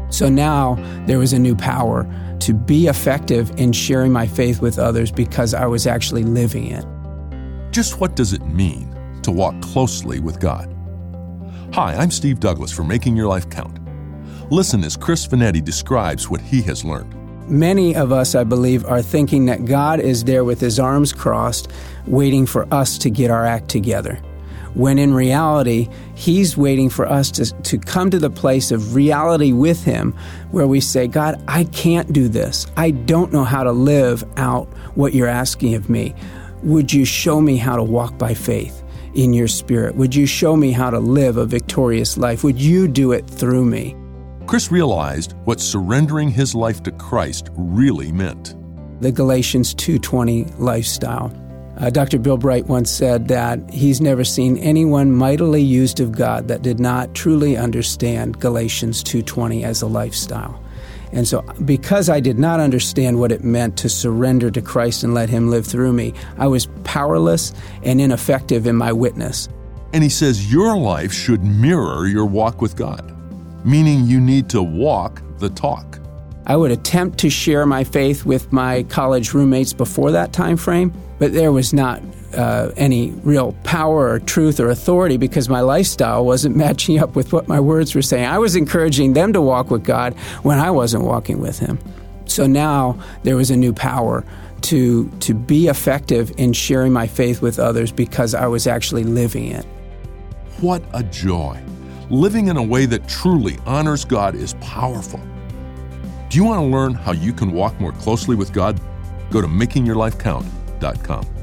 So now there was a new power to be effective in sharing my faith with others because I was actually living it. Just what does it mean to walk closely with God? Hi, I'm Steve Douglas for Making Your Life Count. Listen as Chris Vanetti describes what he has learned. Many of us, I believe, are thinking that God is there with his arms crossed, waiting for us to get our act together. When in reality, he's waiting for us to come to the place of reality with him where we say, God, I can't do this. I don't know how to live out what you're asking of me. Would you show me how to walk by faith in your Spirit? Would you show me how to live a victorious life? Would you do it through me? Chris realized what surrendering his life to Christ really meant. The Galatians 2:20 lifestyle. Dr. Bill Bright once said that he's never seen anyone mightily used of God that did not truly understand Galatians 2:20 as a lifestyle. And so because I did not understand what it meant to surrender to Christ and let him live through me, I was powerless and ineffective in my witness. And he says your life should mirror your walk with God, meaning you need to walk the talk. I would attempt to share my faith with my college roommates before that time frame, but there was not any real power or truth or authority because my lifestyle wasn't matching up with what my words were saying. I was encouraging them to walk with God when I wasn't walking with him. So now there was a new power to be effective in sharing my faith with others because I was actually living it. What a joy! Living in a way that truly honors God is powerful. Do you want to learn how you can walk more closely with God? Go to makingyourlifecount.com.